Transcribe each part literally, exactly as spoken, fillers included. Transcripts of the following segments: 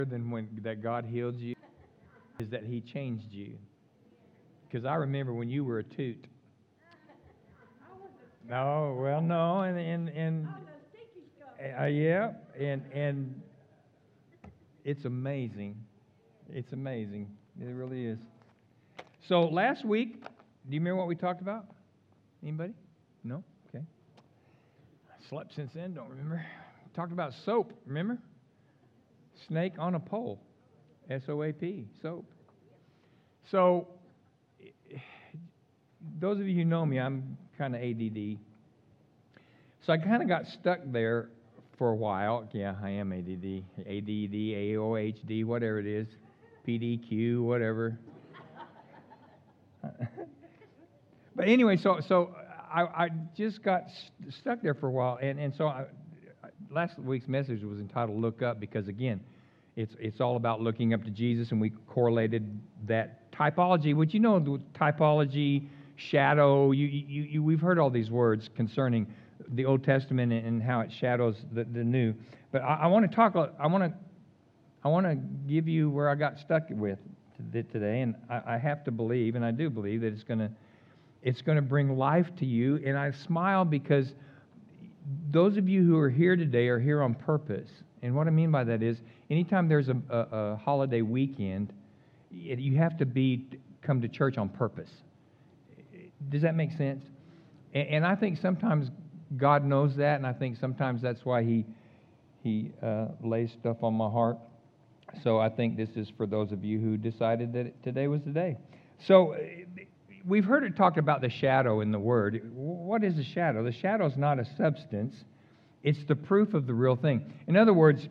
than when that God healed you is that He changed you. Because I remember when you were a toot. No, well, no, and and and uh, yeah, and and it's amazing. It's amazing. It really is. So last week, do you remember what we talked about? Anybody? No? Okay. I slept since then. Don't remember. Talked about soap. Remember? Snake on a pole. S O A P, soap. So, those of you who know me, I'm kind of A D D. So I kind of got stuck there for a while. Yeah, I am A D D. A D D, A O H D, whatever it is. P D Q, whatever. But anyway, so so I, I just got st- stuck there for a while. And, and so I, last week's message was entitled Look Up, because, again, It's it's all about looking up to Jesus, and we correlated that typology, which you know, the typology, shadow. You, you, you we've heard all these words concerning the Old Testament and how it shadows the, the New. But I, I want to talk. I want to I want to give you where I got stuck with today, and I, I have to believe, and I do believe that it's going to it's going to bring life to you. And I smile because those of you who are here today are here on purpose. And what I mean by that is, anytime there's a, a, a holiday weekend, it, you have to be come to church on purpose. Does that make sense? And, and I think sometimes God knows that, and I think sometimes that's why He He uh, lays stuff on my heart. So I think this is for those of you who decided that today was the day. So we've heard it talked about the shadow in the Word. What is a shadow? The shadow is not a substance. It's the proof of the real thing. In other words,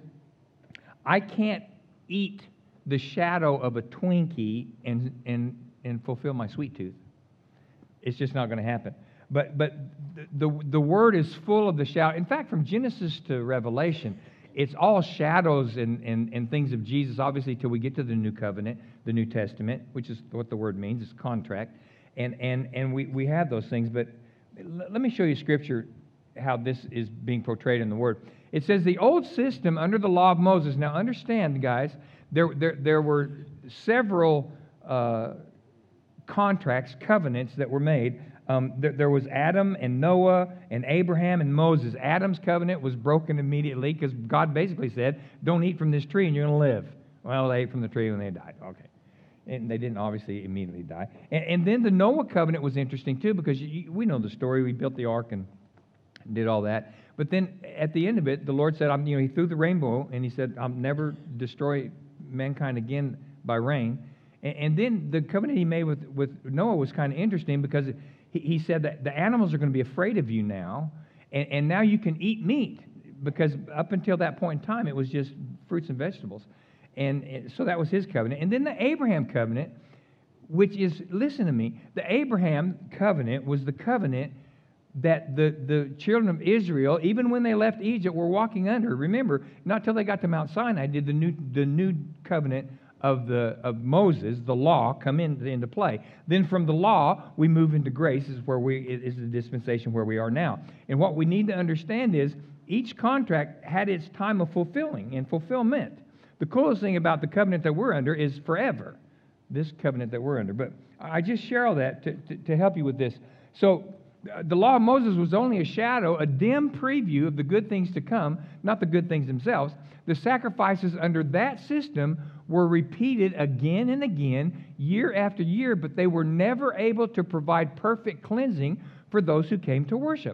I can't eat the shadow of a Twinkie and and and fulfill my sweet tooth. It's just not going to happen. But but the, the the Word is full of the shadow. In fact, from Genesis to Revelation, it's all shadows and, and, and things of Jesus, obviously, till we get to the New Covenant, the New Testament, which is what the word means, it's contract. And and and we, we have those things. But let me show you Scripture, how this is being portrayed in the Word. It says the old system under the law of Moses. Now understand, guys, there there, there were several uh, contracts, covenants that were made. Um, there, there was Adam and Noah and Abraham and Moses. Adam's covenant was broken immediately because God basically said, don't eat from this tree and you're going to live. Well, they ate from the tree when they died. Okay. And they didn't obviously immediately die. And, and then the Noah covenant was interesting too, because you, we know the story. We built the ark and did all that. But then at the end of it, the Lord said, I'm, you know, He threw the rainbow, and He said, I'll never destroy mankind again by rain. And, and then the covenant He made with, with Noah was kind of interesting, because he, he said that the animals are going to be afraid of you now, and, and now you can eat meat, because up until that point in time, it was just fruits and vegetables. And, and so that was His covenant. And then the Abraham covenant, which is, listen to me, the Abraham covenant was the covenant that the, the children of Israel, even when they left Egypt, were walking under. Remember, not till they got to Mount Sinai did the new the new covenant of the of Moses, the law, come in, into play. Then from the law, we move into grace, is where we is the dispensation where we are now. And what we need to understand is each contract had its time of fulfilling and fulfillment. The coolest thing about the covenant that we're under is forever. This covenant that we're under. But I just share all that to, to, to help you with this. So the law of Moses was only a shadow, a dim preview of the good things to come, not the good things themselves. The sacrifices under that system were repeated again and again, year after year, but they were never able to provide perfect cleansing for those who came to worship.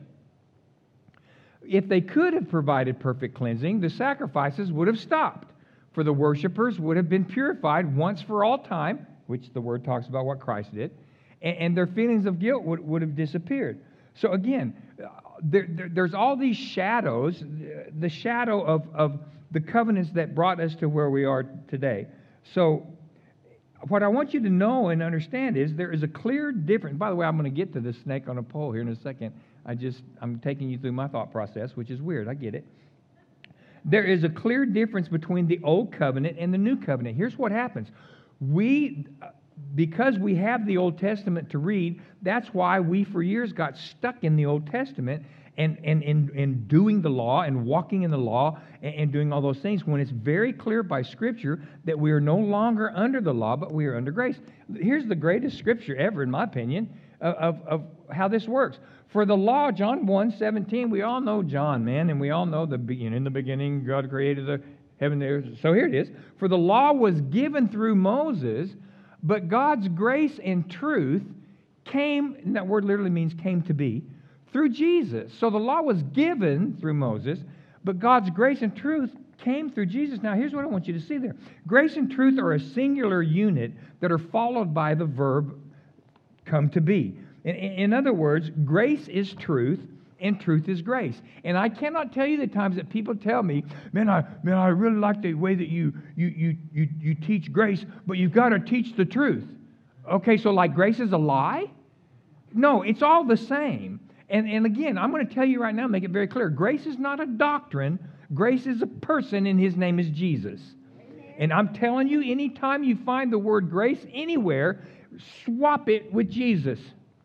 If they could have provided perfect cleansing, the sacrifices would have stopped, for the worshipers would have been purified once for all time, which the Word talks about what Christ did, and their feelings of guilt would, would have disappeared. So again, there, there, there's all these shadows, the shadow of, of the covenants that brought us to where we are today. So what I want you to know and understand is there is a clear difference. By the way, I'm going to get to the snake on a pole here in a second. I just, I'm taking you through my thought process, which is weird. I get it. There is a clear difference between the old covenant and the new covenant. Here's what happens. We... Because we have the Old Testament to read, that's why we for years got stuck in the Old Testament, and, and in, in doing the law and walking in the law and, and doing all those things when it's very clear by Scripture that we are no longer under the law, but we are under grace. Here's the greatest Scripture ever, in my opinion, of, of, of how this works. For the law, John one seventeen, we all know John, man, and we all know the beginning. In the beginning, God created the heaven and earth. So here it is. For the law was given through Moses, but God's grace and truth came, and that word literally means came to be, through Jesus. So the law was given through Moses, but God's grace and truth came through Jesus. Now here's what I want you to see there. Grace and truth are a singular unit that are followed by the verb come to be. In, in other words, grace is truth and truth is grace. And I cannot tell you the times that people tell me, man, I man, I really like the way that you you you you, you teach grace, but you've got to teach the truth. Okay, so like grace is a lie? No, it's all the same. And, and again, I'm going to tell you right now, make it very clear. Grace is not a doctrine. Grace is a person, and his name is Jesus. Amen. And I'm telling you, anytime you find the word grace anywhere, swap it with Jesus.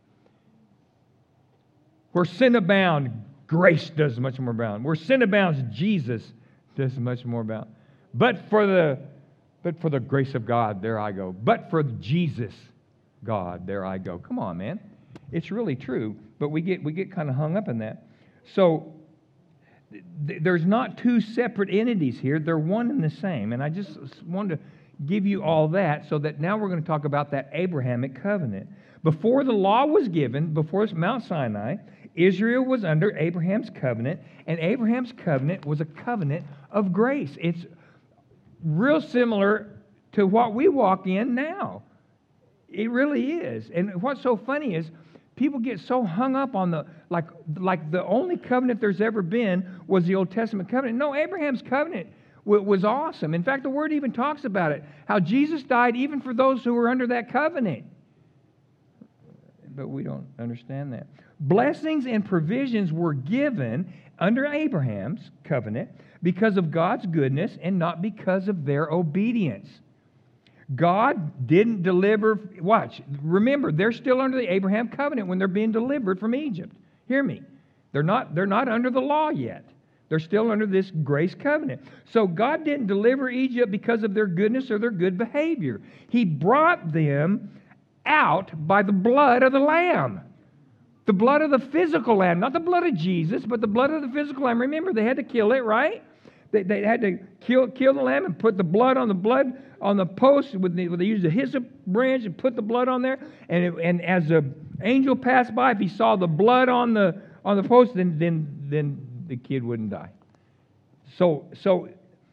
Where sin abounds, grace does much more abound. Where sin abounds, Jesus does much more abound. But for the, but for the grace of God, there I go. But for Jesus, God, there I go. Come on, man. It's really true, but we get we get kind of hung up in that. So th- there's not two separate entities here. They're one and the same. And I just wanted to give you all that so that now we're going to talk about that Abrahamic covenant. Before the law was given, before Mount Sinai, Israel was under Abraham's covenant, and Abraham's covenant was a covenant of grace. It's real similar to what we walk in now. It really is. And what's so funny is people get so hung up on the, like, like the only covenant there's ever been was the Old Testament covenant. No, Abraham's covenant w- was awesome. In fact, the Word even talks about it, how Jesus died even for those who were under that covenant. But we don't understand that. Blessings and provisions were given under Abraham's covenant because of God's goodness and not because of their obedience. God didn't deliver, watch, remember, they're still under the Abraham covenant when they're being delivered from Egypt. Hear me. They're not, they're not under the law yet. They're still under this grace covenant. So God didn't deliver Egypt because of their goodness or their good behavior. He brought them out by the blood of the Lamb. The blood of the physical lamb, not the blood of Jesus, but the blood of the physical lamb. Remember, they had to kill it, right? They, they had to kill kill the lamb and put the blood on the blood on the post. With the, they used a hyssop branch and put the blood on there. And it, and as the angel passed by, if he saw the blood on the on the post, then then then the kid wouldn't die. So so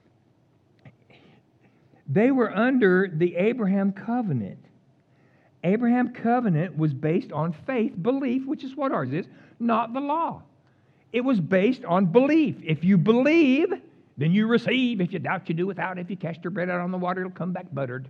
they were under the Abraham covenant. Abraham covenant was based on faith, belief, which is what ours is, not the law. It was based on belief. If you believe, then you receive. If you doubt, you do without. If you cast your bread out on the water, it'll come back buttered.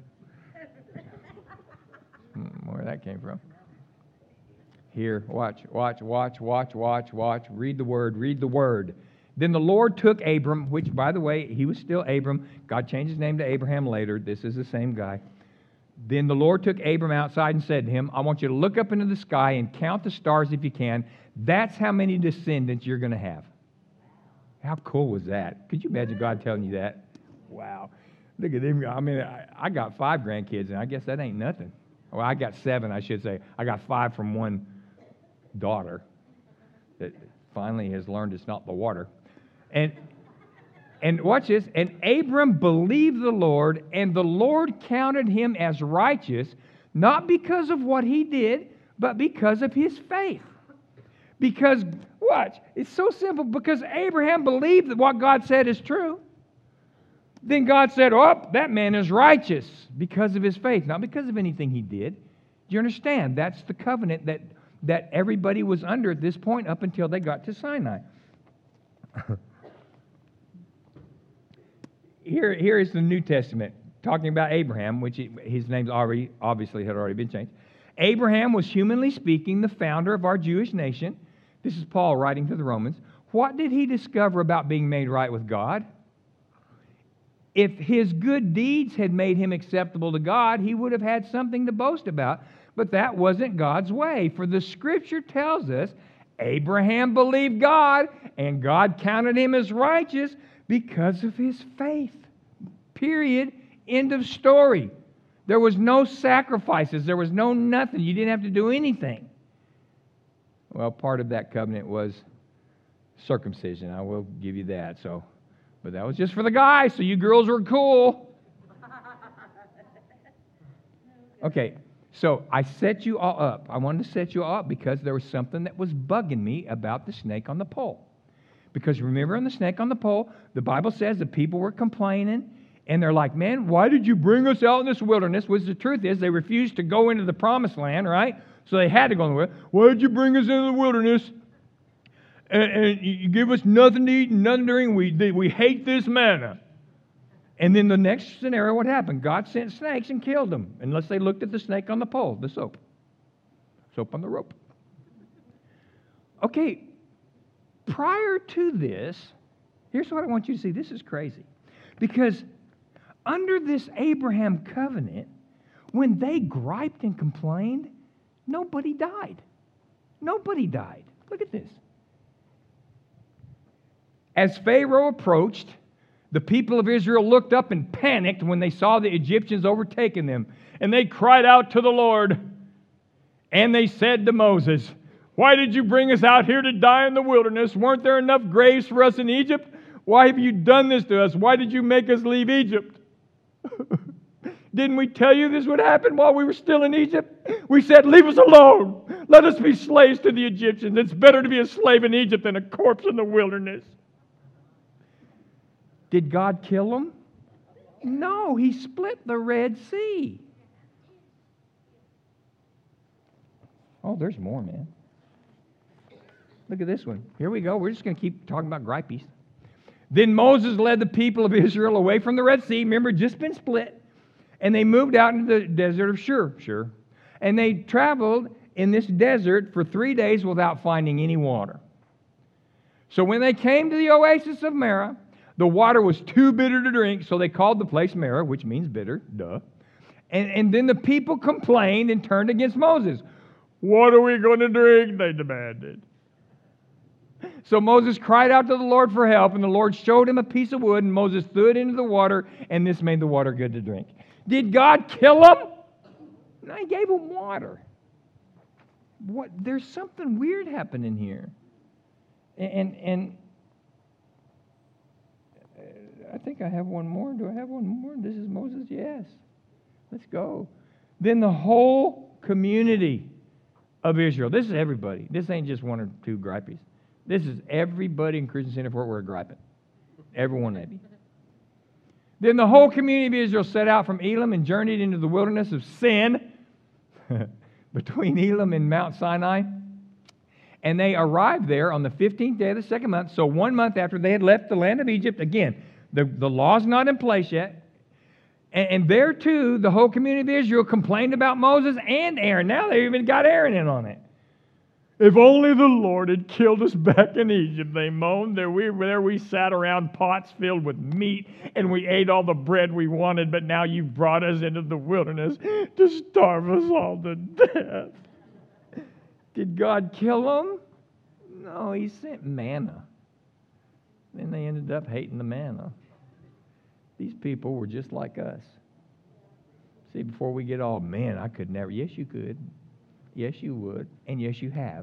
Where that came from. Here, watch, watch, watch, watch, watch, watch. Read the word, read the word. Then the Lord took Abram, which, by the way, he was still Abram. God changed his name to Abraham later. This is the same guy. Then the Lord took Abram outside and said to him, I want you to look up into the sky and count the stars if you can. That's how many descendants you're going to have. How cool was that? Could you imagine God telling you that? Wow. Look at him. I mean, I, I got five grandkids, and I guess that ain't nothing. Well, I got seven, I should say. I got five from one daughter that finally has learned it's not the water. And... And watch this. And Abram believed the Lord, and the Lord counted him as righteous, not because of what he did, but because of his faith. Because, watch, it's so simple. Because Abraham believed that what God said is true. Then God said, oh, that man is righteous because of his faith, not because of anything he did. Do you understand? That's the covenant that, that everybody was under at this point up until they got to Sinai. Here, here is the New Testament talking about Abraham, which he, his name's already obviously had already been changed. Abraham was, humanly speaking, the founder of our Jewish nation. This is Paul writing to the Romans. What did he discover about being made right with God? If his good deeds had made him acceptable to God, he would have had something to boast about. But that wasn't God's way. For the Scripture tells us Abraham believed God, and God counted him as righteous because of his faith. Period. End of story. There was no sacrifices. There was no nothing. You didn't have to do anything. Well, part of that covenant was circumcision. I will give you that. So, but that was just for the guys, so you girls were cool. Okay, so I set you all up. I wanted to set you all up because there was something that was bugging me about the snake on the pole. Because remember on the snake on the pole, the Bible says the people were complaining, and they're like, man, why did you bring us out in this wilderness? Which the truth is, they refused to go into the promised land, right? So they had to go in the wilderness. Why did you bring us into the wilderness? And, and you give us nothing to eat and nothing to drink. We, we hate this manna. And then the next scenario, what happened? God sent snakes and killed them, unless they looked at the snake on the pole, the soap. Soap on the rope. Okay, prior to this, here's what I want you to see. This is crazy. Because under this Abraham covenant, when they griped and complained, nobody died. Nobody died. Look at this. As Pharaoh approached, the people of Israel looked up and panicked when they saw the Egyptians overtaking them. And they cried out to the Lord. And they said to Moses, why did you bring us out here to die in the wilderness? Weren't there enough graves for us in Egypt? Why have you done this to us? Why did you make us leave Egypt? Didn't we tell you this would happen while we were still in Egypt? We said, leave us alone. Let us be slaves to the Egyptians. It's better to be a slave in Egypt than a corpse in the wilderness. Did God kill them? No, He split the Red Sea. Oh, there's more, man. Look at this one. Here we go. We're just going to keep talking about gripeys. Then Moses led the people of Israel away from the Red Sea. Remember, just been split. And they moved out into the desert of Shur. Shur. And they traveled in this desert for three days without finding any water. So when they came to the oasis of Marah, the water was too bitter to drink, so they called the place Marah, which means bitter, duh. And, and then the people complained and turned against Moses. What are we going to drink? They demanded. So Moses cried out to the Lord for help, and the Lord showed him a piece of wood, and Moses threw it into the water, and this made the water good to drink. Did God kill them? No, He gave them water. What? There's something weird happening here. And, and I think I have one more. Do I have one more? This is Moses? Yes. Let's go. Then the whole community of Israel. This is everybody. This ain't just one or two gripeys. This is everybody in Christian Center Fort Worth griping. Every one of you. Then the whole community of Israel set out from Elim and journeyed into the wilderness of Sin between Elim and Mount Sinai. And they arrived there on the fifteenth day of the second month, so one month after they had left the land of Egypt. Again, the, the law's not in place yet. And, and there too, the whole community of Israel complained about Moses and Aaron. Now they even got Aaron in on it. If only the Lord had killed us back in Egypt, they moaned. There we, there we sat around pots filled with meat, and we ate all the bread we wanted, but now you've brought us into the wilderness to starve us all to death. Did God kill them? No, He sent manna. Then they ended up hating the manna. These people were just like us. See, before we get all, man, I could never. Yes, you could. Yes, you would. And yes, you have.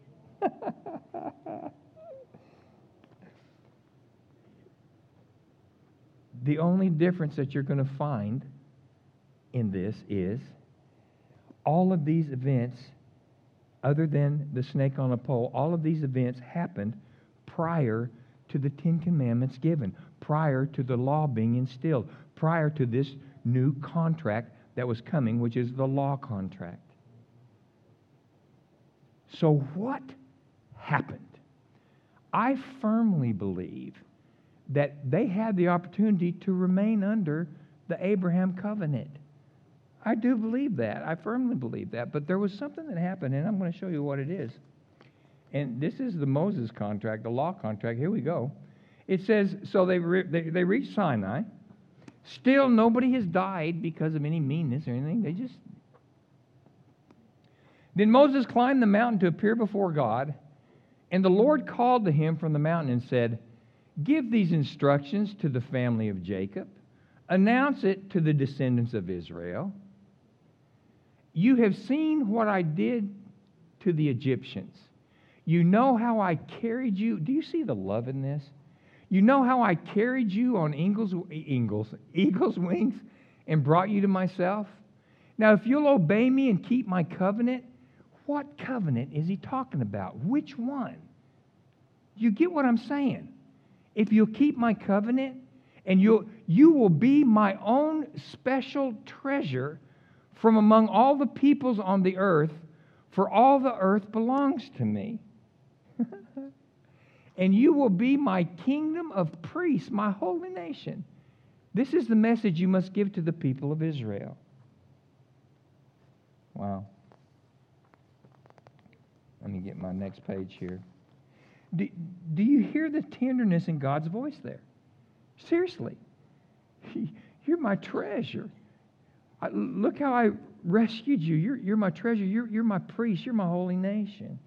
The only difference that you're going to find in this is all of these events, other than the snake on a pole, all of these events happened prior to the Ten Commandments given, prior to the law being instilled, prior to this new contract that was coming, which is the law contract. So what happened? I firmly believe that they had the opportunity to remain under the Abraham covenant. I do believe that. I firmly believe that. But there was something that happened, and I'm going to show you what it is. And this is the Moses contract, the law contract. Here we go. It says, so they, re- they, they reached Sinai. Still, nobody has died because of any meanness or anything. They just... Then Moses climbed the mountain to appear before God, And the Lord called to him from the mountain and said, give these instructions to the family of Jacob. Announce it to the descendants of Israel. You have seen what I did to the Egyptians. You know how I carried you. Do you see the love in this? You know how I carried you on eagle's, eagle's, eagle's wings and brought you to myself? Now, if you'll obey me and keep my covenant, what covenant is he talking about? Which one? You get what I'm saying? If you'll keep my covenant, and you'll, you will be my own special treasure from among all the peoples on the earth, for all the earth belongs to me. And you will be my kingdom of priests, my holy nation. This is the message you must give to the people of Israel. Wow. Let me get my next page here. Do, do you hear the tenderness in God's voice there? Seriously. You're my treasure. I, look how I rescued you. You're, you're my treasure. You're, you're my priest. You're my holy nation.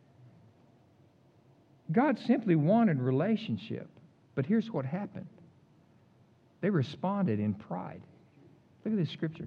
God simply wanted relationship. But here's what happened. They responded in pride. Look at this scripture.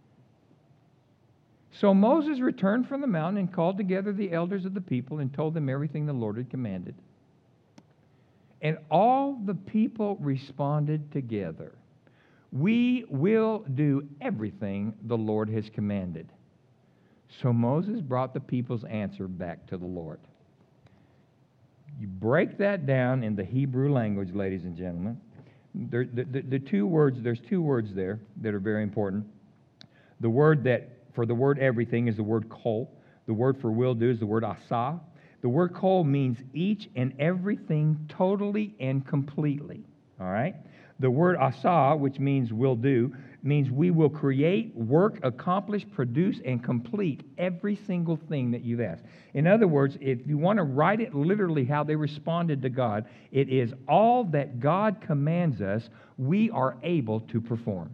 So Moses returned from the mountain and called together the elders of the people and told them everything the Lord had commanded. And all the people responded together. We will do everything the Lord has commanded. So Moses brought the people's answer back to the Lord. You break that down in the Hebrew language, ladies and gentlemen. There, the, the, the two words, there's two words there that are very important. The word that, for the word everything is the word kol. The word for will do is the word asa. The word kol means each and everything totally and completely. All right? The word asa, which means will do, means we will create, work, accomplish, produce, and complete every single thing that you've asked. In other words, if you want to write it literally how they responded to God, it is all that God commands us, we are able to perform.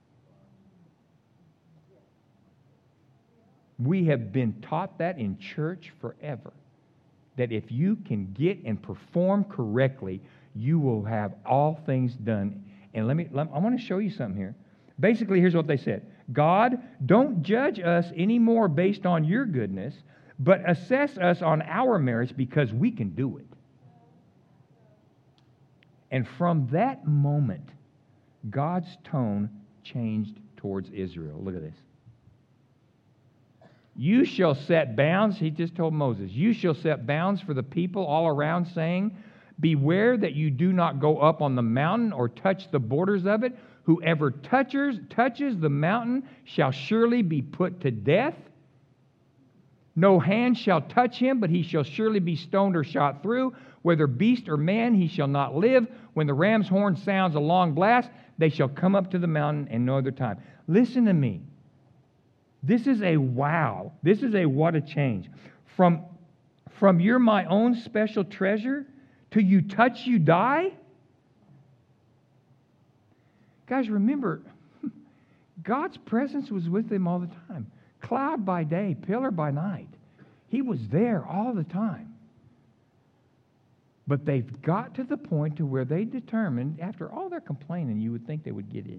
We have been taught that in church forever, that if you can get and perform correctly, you will have all things done. And let me, let, I want to show you something here. Basically, here's what they said. God, don't judge us anymore based on your goodness, but assess us on our merits because we can do it. And from that moment, God's tone changed towards Israel. Look at this. You shall set bounds, he just told Moses, you shall set bounds for the people all around, saying, beware that you do not go up on the mountain or touch the borders of it. Whoever touches, touches the mountain shall surely be put to death. No hand shall touch him, but he shall surely be stoned or shot through. Whether beast or man, he shall not live. When the ram's horn sounds a long blast, they shall come up to the mountain and no other time. Listen to me. This is a wow. This is a what a change. From, from you're my own special treasure to you touch, you die. Guys, remember, God's presence was with them all the time. Cloud by day, pillar by night. He was there all the time. But they've got to the point to where they determined, after all their complaining, you would think they would get it.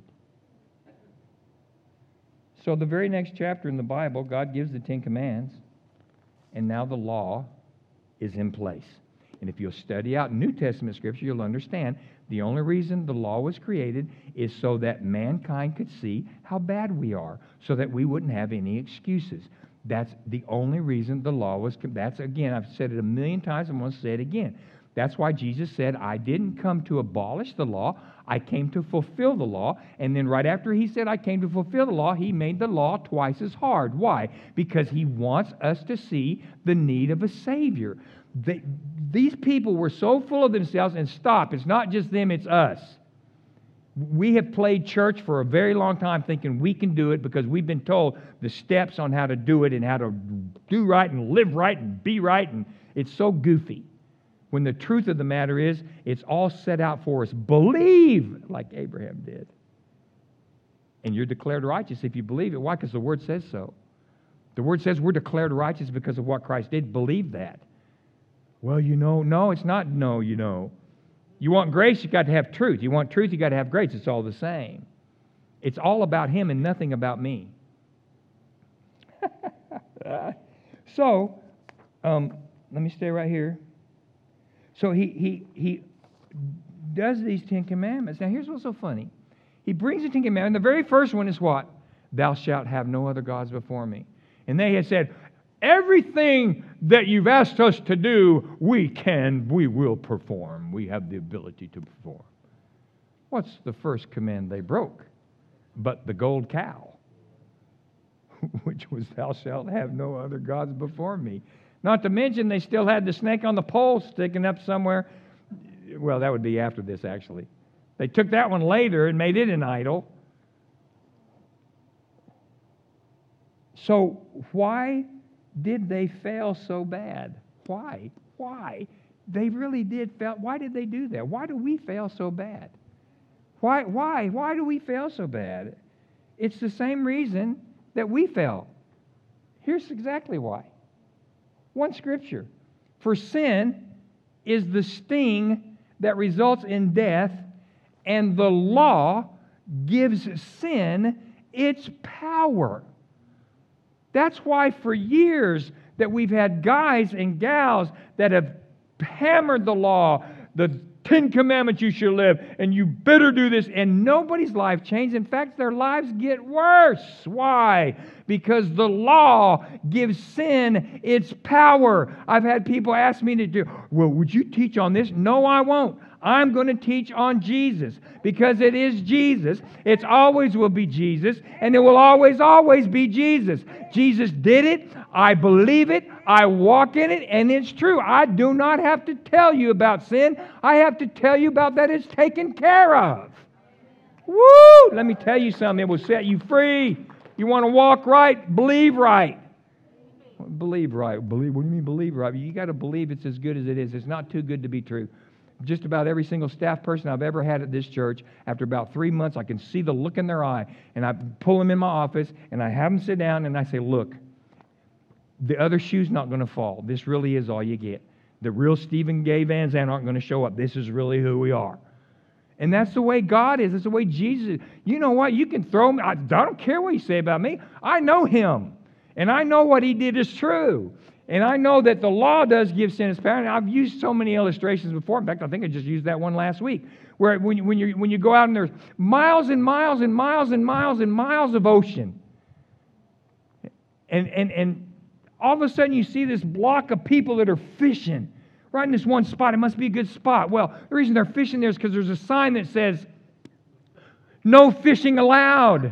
So the very next chapter in the Bible, God gives the Ten Commands, and now the law is in place. And if you'll study out New Testament Scripture, you'll understand the only reason the law was created is so that mankind could see how bad we are, so that we wouldn't have any excuses. That's the only reason the law was, that's again, I've said it a million times, I'm going to say it again. That's why Jesus said, I didn't come to abolish the law, I came to fulfill the law. And then right after he said, I came to fulfill the law, he made the law twice as hard. Why? Because he wants us to see the need of a Savior. They, these people were so full of themselves, and stop, it's not just them, it's us. We have played church for a very long time thinking we can do it because we've been told the steps on how to do it and how to do right and live right and be right, and it's so goofy. When the truth of the matter is, it's all set out for us. Believe like Abraham did. And you're declared righteous if you believe it. Why? Because the Word says so. The Word says we're declared righteous because of what Christ did. Believe that. Well, you know, no, it's not no, you know. You want grace, you got to have truth. You want truth, you got to have grace. It's all the same. It's all about Him and nothing about me. so, um, let me stay right here. So he he he does these Ten Commandments. Now, here's what's so funny. He brings the Ten Commandments. The very first one is what? Thou shalt have no other gods before me. And they had said, everything that you've asked us to do, we can, we will perform. We have the ability to perform. What's the first command they broke? But the gold cow, which was, thou shalt have no other gods before me. Not to mention, they still had the snake on the pole sticking up somewhere. Well, that would be after this, actually. They took that one later and made it an idol. So why did they fail so bad? Why? Why? They really did fail. Why did they do that? Why do we fail so bad? Why? Why? Why do we fail so bad? It's the same reason that we fail. Here's exactly why. One scripture. For sin is the sting that results in death, and the law gives sin its power. That's why for years that we've had guys and gals that have hammered the law, the Ten Commandments you should live, and you better do this, and nobody's life changed. In fact, their lives get worse. Why? Because the law gives sin its power. I've had people ask me to do, well, would you teach on this? No, I won't. I'm going to teach on Jesus because it is Jesus. It always will be Jesus, and it will always, always be Jesus. Jesus did it. I believe it. I walk in it, and it's true. I do not have to tell you about sin. I have to tell you about that it's taken care of. Woo! Let me tell you something. It will set you free. You want to walk right? Believe right. Believe right. Believe. What do you mean believe right? You got to believe it's as good as it is. It's not too good to be true. Just about every single staff person I've ever had at this church, after about three months, I can see the look in their eye. And I pull them in my office, and I have them sit down, and I say, look, the other shoe's not going to fall. This really is all you get. The real Stephen Gay Van Zandt aren't going to show up. This is really who we are. And that's the way God is. That's the way Jesus is. You know what? You can throw me. I don't care what you say about me. I know Him. And I know what He did is true. And I know that the law does give sin its power. And I've used so many illustrations before. In fact, I think I just used that one last week. Where when you, when you, when you go out and there's miles and miles and miles and miles and miles of ocean. And, and, and all of a sudden you see this block of people that are fishing right in this one spot. It must be a good spot. Well, the reason they're fishing there is because there's a sign that says, no fishing allowed.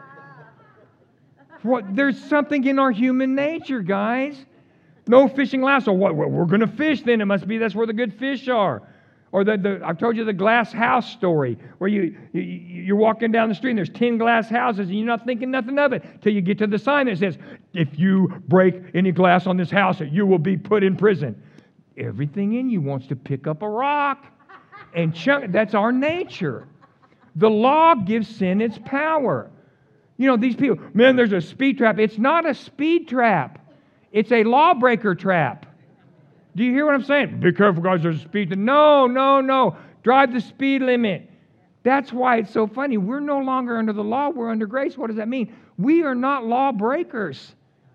What, there's something in our human nature, guys. No fishing allowed. So what? We're going to fish then. It must be that's where the good fish are. Or the, the I've told you the glass house story where you, you, you're walking down the street and there's ten glass houses and you're not thinking nothing of it till you get to the sign that says, if you break any glass on this house, you will be put in prison. Everything in you wants to pick up a rock and chunk. That's our nature. The law gives sin its power. You know, these people, man, there's a speed trap. It's not a speed trap. It's a lawbreaker trap. Do you hear what I'm saying? Be careful, guys, there's a speed. No, no, no. Drive the speed limit. That's why it's so funny. We're no longer under the law. We're under grace. What does that mean? We are not lawbreakers.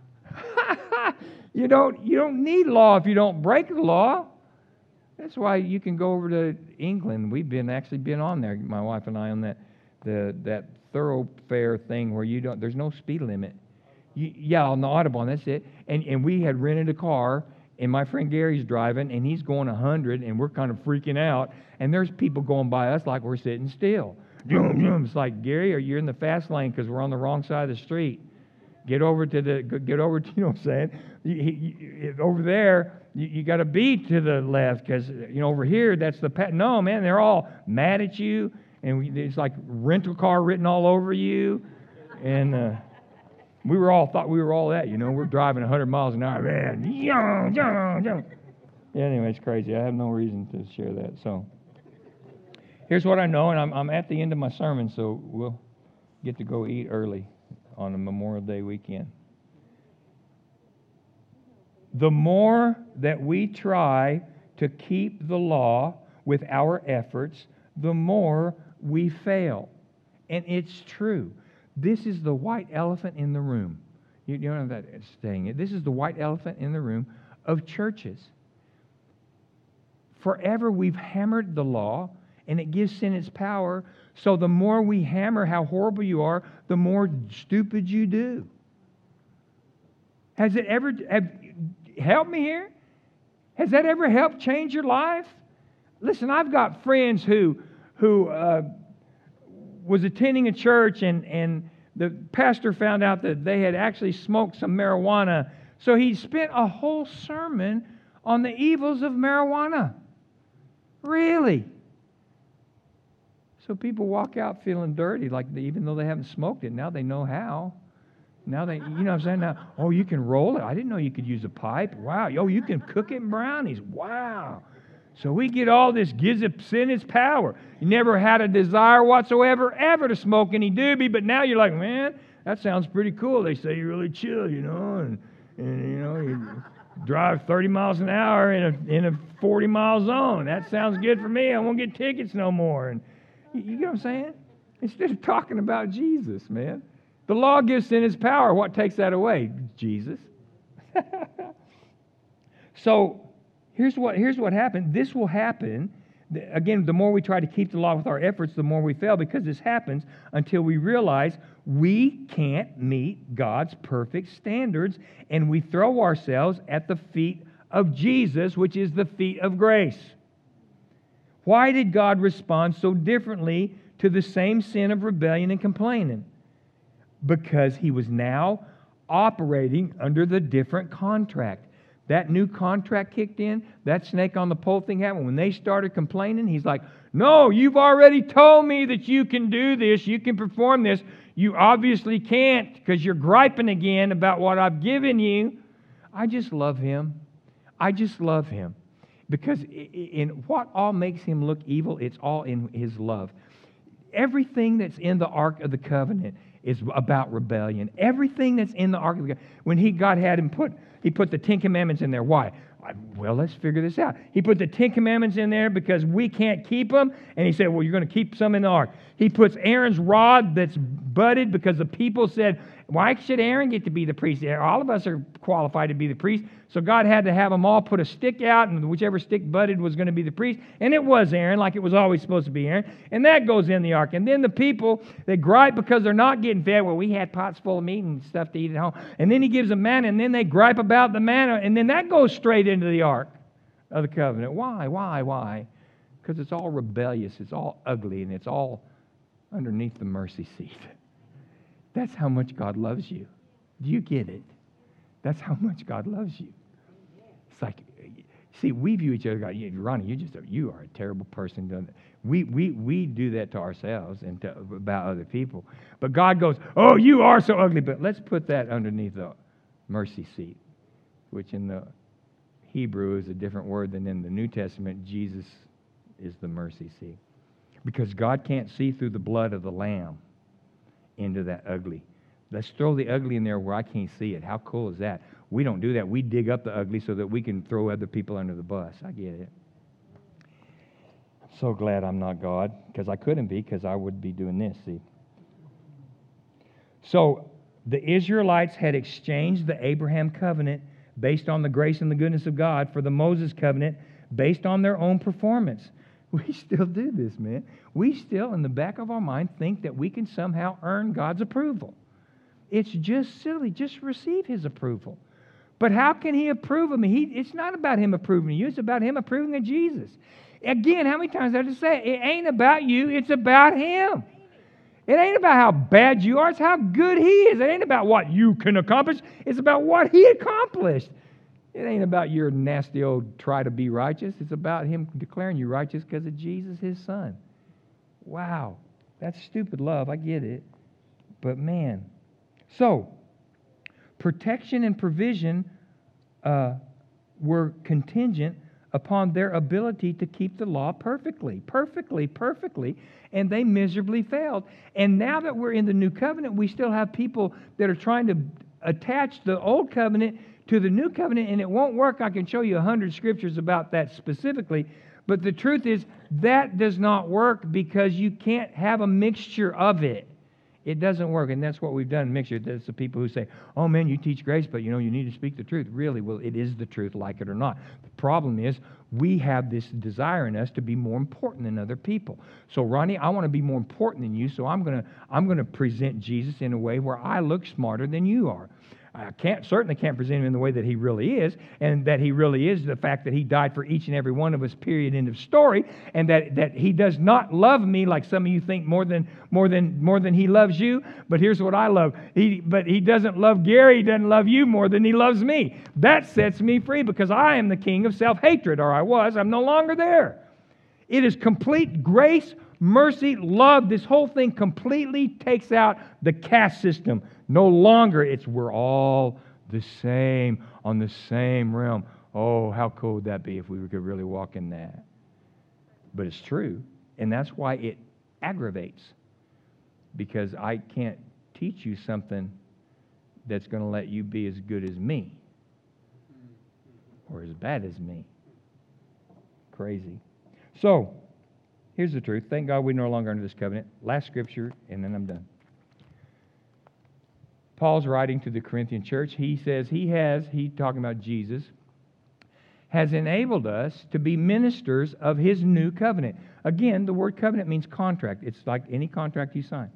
you don't, you don't need law if you don't break the law. That's why you can go over to England. We've been actually been on there, my wife and I, on that the that thoroughfare thing where you don't. There's no speed limit. You, yeah, on the Audubon, that's it. And and we had rented a car, and my friend Gary's driving, and he's going a hundred, and we're kind of freaking out. And there's people going by us like we're sitting still. It's like, Gary, are you in the fast lane because we're on the wrong side of the street? Get over to the, get over to, you know what I'm saying? You, you, over there, you, you got to be to the left because, you know, over here, that's the, pet. No, man, they're all mad at you, and we, it's like rental car written all over you, and... Uh, We were all thought we were all that, you know. We're driving a hundred miles an hour, man. Yeah, anyway, it's crazy. I have no reason to share that. So here's what I know, and I'm I'm at the end of my sermon, so we'll get to go eat early on a Memorial Day weekend. the more that we try to keep the law with our efforts, the more we fail. And it's true. This is the white elephant in the room. You, you know that saying. This is the white elephant in the room of churches. Forever we've hammered the law, and it gives sin its power. So the more we hammer how horrible you are, the more stupid you do. Has it ever, have, help me here? Has that ever helped change your life? Listen, I've got friends who, who uh, was attending a church, and, and the pastor found out that they had actually smoked some marijuana. So he spent a whole sermon on the evils of marijuana. Really? So people walk out feeling dirty, like they, even though they haven't smoked it, now they know how. Now they, you know what I'm saying? Now, oh, you can roll it. I didn't know you could use a pipe. Wow. Oh, you can cook it in brownies. Wow. So we get all this, gives it sin its power. You never had a desire whatsoever ever to smoke any doobie, but now you're like, man, that sounds pretty cool. They say you're really chill, you know, and, and you know, you drive thirty miles an hour in a in a forty mile zone. That sounds good for me. I won't get tickets no more. And you, you get what I'm saying? Instead of talking about Jesus, man. The law gives sin its power. What takes that away? Jesus. So here's what, here's what happened. This will happen. Again, the more we try to keep the law with our efforts, the more we fail, because this happens until we realize we can't meet God's perfect standards, and we throw ourselves at the feet of Jesus, which is the feet of grace. Why did God respond so differently to the same sin of rebellion and complaining? Because he was now operating under the different contract. That new contract kicked in, that snake on the pole thing happened. When they started complaining, he's like, no, you've already told me that you can do this, you can perform this. You obviously can't because you're griping again about what I've given you. I just love him. I just love him. Because in what all makes him look evil, it's all in his love. Everything that's in the Ark of the Covenant is about rebellion. Everything that's in the Ark of the Covenant, when he God had him put, he put the Ten Commandments in there. Why? Well, let's figure this out. He put the Ten Commandments in there because we can't keep them, and he said, well, you're going to keep some in the Ark. He puts Aaron's rod that's budded because the people said, why should Aaron get to be the priest? All of us are qualified to be the priest. So God had to have them all put a stick out, and whichever stick budded was going to be the priest. And it was Aaron, like it was always supposed to be Aaron. And that goes in the ark. And then the people, they gripe because they're not getting fed. Well, we had pots full of meat and stuff to eat at home. And then he gives them manna, and then they gripe about the manna. And then that goes straight into the ark of the covenant. Why, why, why? Because it's all rebellious. It's all ugly, and it's all underneath the mercy seat. That's how much God loves you. Do you get it? That's how much God loves you. It's like, see, we view each other, God, Ronnie, you just you are a terrible person. Doing it. We we we do that to ourselves and to, about other people. But God goes, oh, you are so ugly. But let's put that underneath the mercy seat, which in the Hebrew is a different word than in the New Testament. Jesus is the mercy seat. Because God can't see through the blood of the Lamb into that ugly. Let's throw the ugly in there where I can't see it. How cool is that? We don't do that. We dig up the ugly so that we can throw other people under the bus. I get it. I'm so glad I'm not God, because I couldn't be, because I would be doing this, see. So the Israelites had exchanged the Abraham covenant based on the grace and the goodness of God for the Moses covenant based on their own performance. We still do this, man. We still, in the back of our mind, think that we can somehow earn God's approval. It's just silly. Just receive his approval. But how can he approve of me? He, it's not about him approving of you. It's about him approving of Jesus. Again, how many times do I have to say it? It ain't about you. It's about him. It ain't about how bad you are. It's how good he is. It ain't about what you can accomplish. It's about what he accomplished. It ain't about your nasty old try to be righteous. It's about him declaring you righteous because of Jesus, his son. Wow. That's stupid love. I get it. But man. So, protection and provision uh, were contingent upon their ability to keep the law perfectly. Perfectly, perfectly. And they miserably failed. And now that we're in the new covenant, we still have people that are trying to attach the old covenant to the new covenant, and it won't work. I can show you a hundred scriptures about that specifically. But the truth is, that does not work because you can't have a mixture of it. It doesn't work, and that's what we've done, mixture. That's the people who say, oh, man, you teach grace, but, you know, you need to speak the truth. Really, well, it is the truth, like it or not. The problem is we have this desire in us to be more important than other people. So, Ronnie, I want to be more important than you, so I'm going to I'm going to present Jesus in a way where I look smarter than you are. I can't certainly can't present him in the way that he really is, and that he really is the fact that he died for each and every one of us, period, end of story, and that, that he does not love me like some of you think more than more than more than he loves you. But here's what I love. He but he doesn't love Gary, he doesn't love you more than he loves me. That sets me free because I am the king of self-hatred, or I was, I'm no longer there. It is complete grace, mercy, love. This whole thing completely takes out the caste system. No longer it's we're all the same on the same realm. Oh, how cool would that be if we could really walk in that? But it's true. And that's why it aggravates. Because I can't teach you something that's going to let you be as good as me. Or as bad as me. Crazy. So, here's the truth. Thank God we're no longer under this covenant. Last scripture, and then I'm done. Paul's writing to the Corinthian church. He says he has, he's talking about Jesus, has enabled us to be ministers of his new covenant. Again, the word covenant means contract. It's like any contract you sign.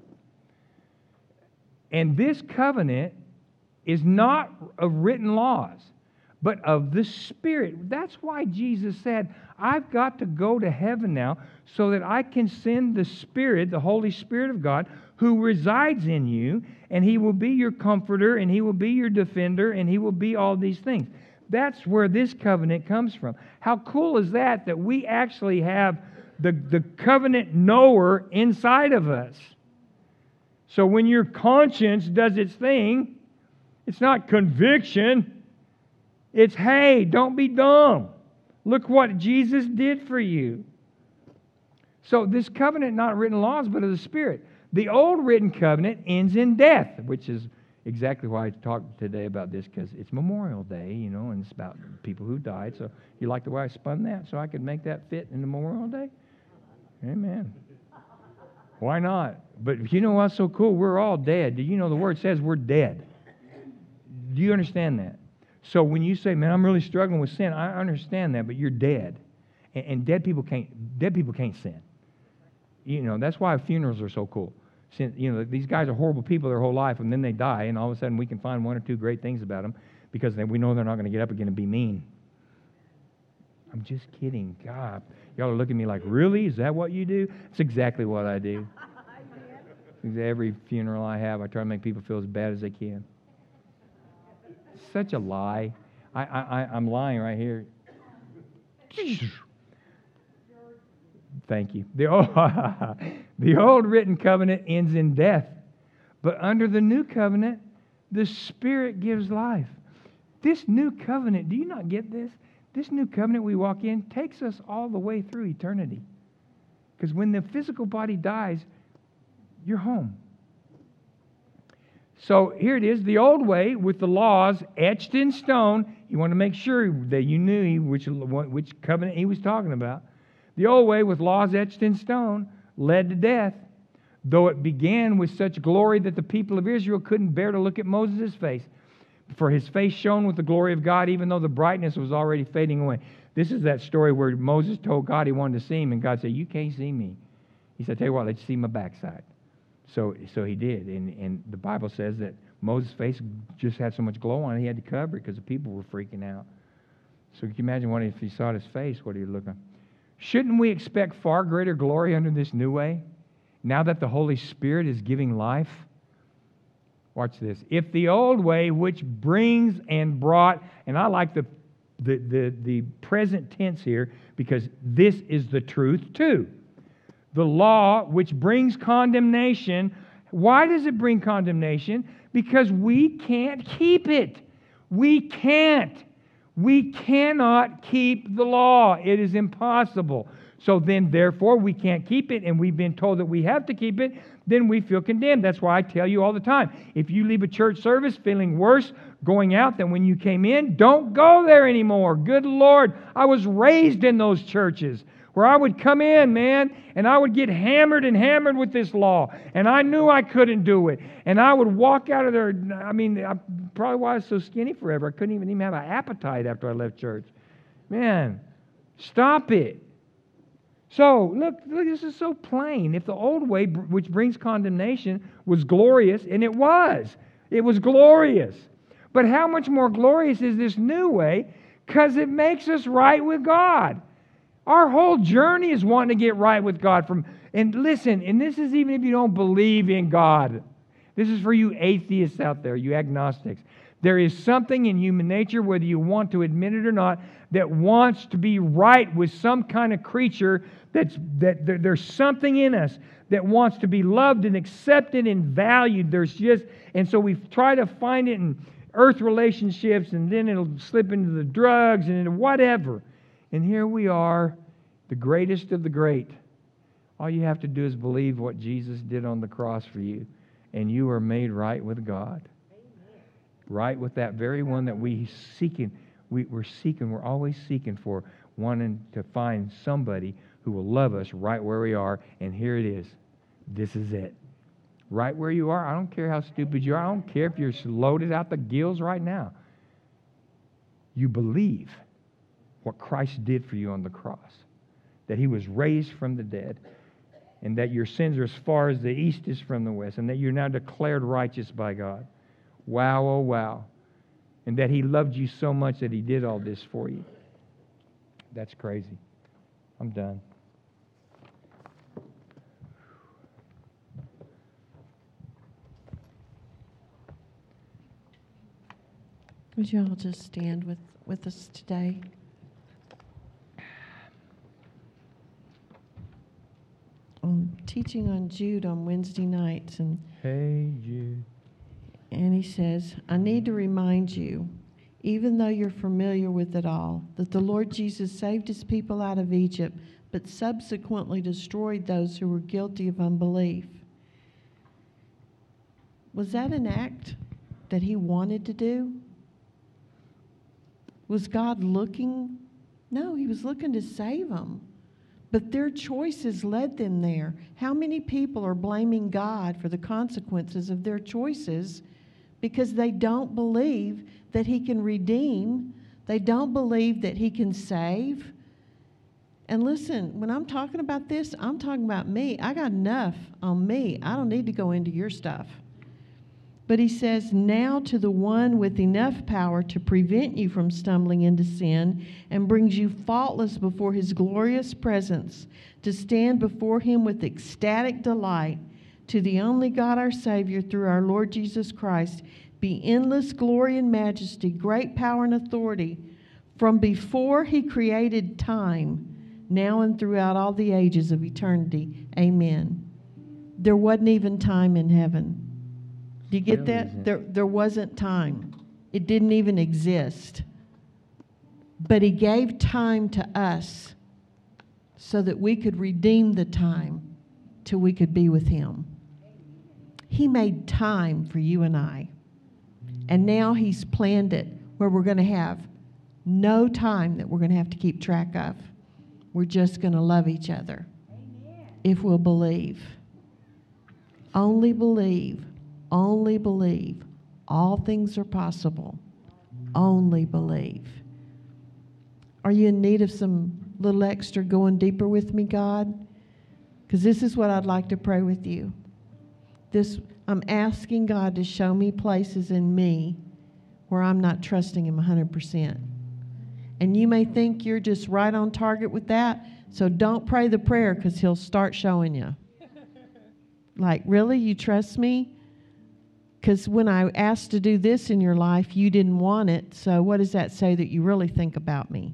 And this covenant is not of written laws, but of the Spirit. That's why Jesus said, I've got to go to heaven now so that I can send the Spirit, the Holy Spirit of God, who resides in you, and he will be your comforter, and he will be your defender, and he will be all these things. That's where this covenant comes from. How cool is that, that we actually have the, the covenant knower inside of us? So when your conscience does its thing, it's not conviction. It's, hey, don't be dumb. Look what Jesus did for you. So this covenant, not written laws, but of the Spirit. The old written covenant ends in death, which is exactly why I talked today about this, because it's Memorial Day, you know, and it's about people who died. So you like the way I spun that so I could make that fit in the Memorial Day? Amen. Why not? But you know what's so cool? We're all dead. Do you know the word says we're dead? Do you understand that? So when you say, man, I'm really struggling with sin, I understand that, but you're dead. And, and dead people can't dead people can't sin. You know, that's why funerals are so cool. Since, you know, these guys are horrible people their whole life, and then they die, and all of a sudden we can find one or two great things about them because we know they're not going to get up again and be mean. I'm just kidding. God, y'all are looking at me like, really? Is that what you do? It's exactly what I do. Every funeral I have, I try to make people feel as bad as they can. Such a lie. I, I, I'm lying right here. Thank you. The old, the old written covenant ends in death. But under the new covenant, the Spirit gives life. This new covenant, do you not get this? This new covenant we walk in takes us all the way through eternity. Because when the physical body dies, you're home. So here it is, the old way with the laws etched in stone. You want to make sure that you knew which, which covenant he was talking about. The old way with laws etched in stone led to death, though it began with such glory that the people of Israel couldn't bear to look at Moses' face. For his face shone with the glory of God, even though the brightness was already fading away. This is that story where Moses told God he wanted to see him, and God said, you can't see me. He said, tell you what, let's see my backside. So so he did, and, and the Bible says that Moses' face just had so much glow on it, he had to cover it because the people were freaking out. So can you imagine what if he saw his face, what he'd look like? Shouldn't we expect far greater glory under this new way, now that the Holy Spirit is giving life? Watch this. If the old way, which brings and brought, and I like the, the, the, the present tense here because this is the truth too. The law, which brings condemnation. Why does it bring condemnation? Because we can't keep it. We can't. We cannot keep the law. It is impossible. So then, therefore, we can't keep it, and we've been told that we have to keep it then we feel condemned. That's why I tell you all the time, if you leave a church service feeling worse going out than when you came in, don't go there anymore. Good Lord, I was raised in those churches where I would come in, man, and I would get hammered and hammered with this law, and I knew I couldn't do it, and I would walk out of there. I mean, I, probably why I was so skinny forever. I couldn't even, even have an appetite after I left church. Man, stop it. So, look, look, this is so plain. If the old way, which brings condemnation, was glorious, and it was. It was glorious. But how much more glorious is this new way? Because it makes us right with God. Our whole journey is wanting to get right with God. From And listen, and this is even if you don't believe in God. This is for you atheists out there, you agnostics. There is something in human nature, whether you want to admit it or not, that wants to be right with some kind of creature. That's that there, there's something in us that wants to be loved and accepted and valued. There's just, and so we try to find it in earth relationships, and then it'll slip into the drugs and into whatever. And here we are, the greatest of the great. All you have to do is believe what Jesus did on the cross for you, and you are made right with God. Amen. Right with that very one that we seeking. We, we're seeking, we're always seeking for, wanting to find somebody who will love us right where we are. And here it is. This is it. Right where you are. I don't care how stupid you are. I don't care if you're loaded out the gills right now. You believe what Christ did for you on the cross. That He was raised from the dead. And that your sins are as far as the east is from the west. And that you're now declared righteous by God. Wow, oh wow. And that He loved you so much that He did all this for you. That's crazy. I'm done. Would you all just stand with, with us today? I'm teaching on Jude on Wednesday nights, and Hey, Jude. And he says, I need to remind you, even though you're familiar with it all, that the Lord Jesus saved His people out of Egypt, but subsequently destroyed those who were guilty of unbelief. Was that an act that He wanted to do? Was God looking? No, He was looking to save them. But their choices led them there. How many people are blaming God for the consequences of their choices because they don't believe that He can redeem? They don't believe that He can save. And listen, when I'm talking about this, I'm talking about me. I got enough on me. I don't need to go into your stuff. But he says, now to the one with enough power to prevent you from stumbling into sin and brings you faultless before His glorious presence, to stand before Him with ecstatic delight, to the only God our Savior through our Lord Jesus Christ, be endless glory and majesty, great power and authority, from before He created time, now and throughout all the ages of eternity. Amen. There wasn't even time in heaven. Do you get Really that? isn't. There, there wasn't time. It didn't even exist. But He gave time to us so that we could redeem the time till we could be with Him. He made time for you and I. And now He's planned it where we're going to have no time that we're going to have to keep track of. We're just going to love each other. Amen. If we'll believe. Only believe. Only believe. All things are possible. Only believe. Are you in need of some little extra going deeper with me, God? Because this is what I'd like to pray with you. This, I'm asking God to show me places in me where I'm not trusting Him one hundred percent. And you may think you're just right on target with that, so don't pray the prayer because He'll start showing you. Like, really? You trust me? Because when I asked to do this in your life, you didn't want it. So what does that say that you really think about me?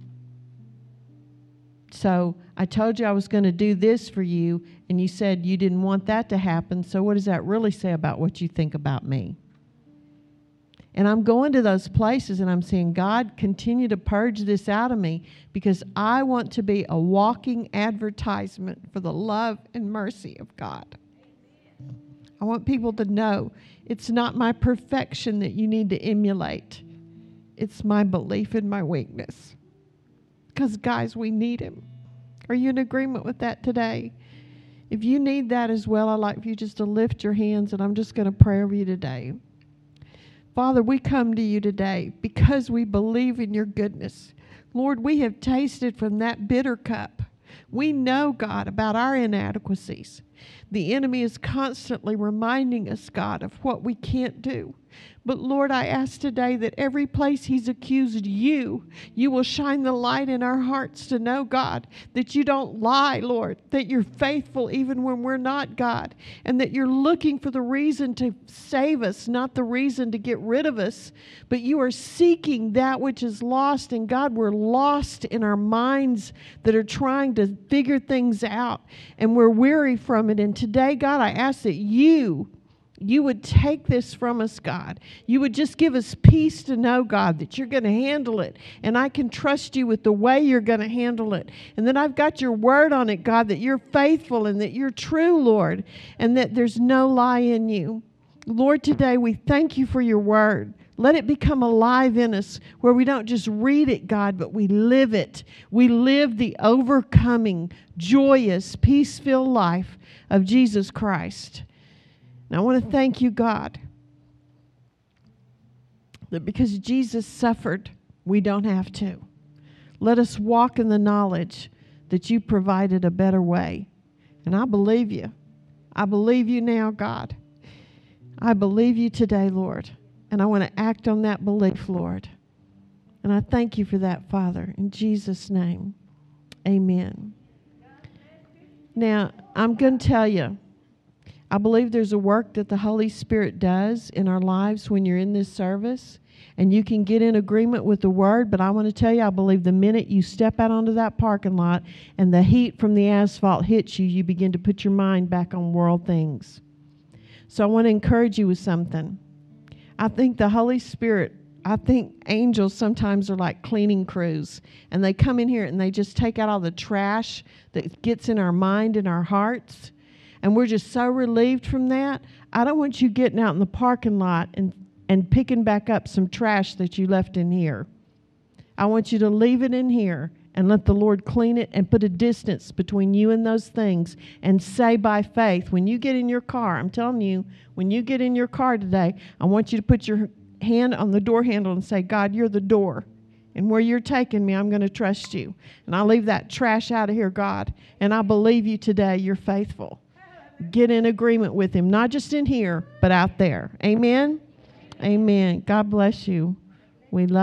So I told you I was going to do this for you, and you said you didn't want that to happen. So what does that really say about what you think about me? And I'm going to those places, and I'm saying, God, continue to purge this out of me, because I want to be a walking advertisement for the love and mercy of God. Amen. I want people to know it's not my perfection that you need to emulate. It's my belief in my weakness. Because, guys, we need him. Are you in agreement with that today? If you need that as well, I'd like for you just to lift your hands, and I'm just going to pray over you today. Father, we come to you today because we believe in your goodness. Lord, we have tasted from that bitter cup. We know, God, about our inadequacies. The enemy is constantly reminding us, God, of what we can't do. But Lord, I ask today that every place he's accused you, you will shine the light in our hearts to know, God, that you don't lie, Lord, that you're faithful even when we're not, God, and that you're looking for the reason to save us, not the reason to get rid of us, but you are seeking that which is lost. And God, we're lost in our minds that are trying to figure things out, and we're weary from it. And today, God, I ask that you You would take this from us, God. You would just give us peace to know, God, that you're going to handle it. And I can trust you with the way you're going to handle it. And that I've got your word on it, God, that you're faithful and that you're true, Lord, and that there's no lie in you. Lord, today we thank you for your word. Let it become alive in us where we don't just read it, God, but we live it. We live the overcoming, joyous, peace-filled life of Jesus Christ. And I want to thank you, God, that because Jesus suffered, we don't have to. Let us walk in the knowledge that you provided a better way. And I believe you. I believe you now, God. I believe you today, Lord. And I want to act on that belief, Lord. And I thank you for that, Father. In Jesus' name, amen. Now, I'm going to tell you, I believe there's a work that the Holy Spirit does in our lives when you're in this service, and you can get in agreement with the word, but I want to tell you, I believe the minute you step out onto that parking lot and the heat from the asphalt hits you, you begin to put your mind back on world things. So I want to encourage you with something. I think the Holy Spirit, I think angels sometimes are like cleaning crews, and they come in here and they just take out all the trash that gets in our mind and our hearts. And we're just so relieved from that. I don't want you getting out in the parking lot and, and picking back up some trash that you left in here. I want you to leave it in here and let the Lord clean it and put a distance between you and those things, and say by faith, when you get in your car, I'm telling you, when you get in your car today, I want you to put your hand on the door handle and say, God, you're the door. And where you're taking me, I'm going to trust you. And I'll leave that trash out of here, God. And I believe you today. You're faithful. Get in agreement with him, not just in here, but out there. Amen? Amen. God bless you. We love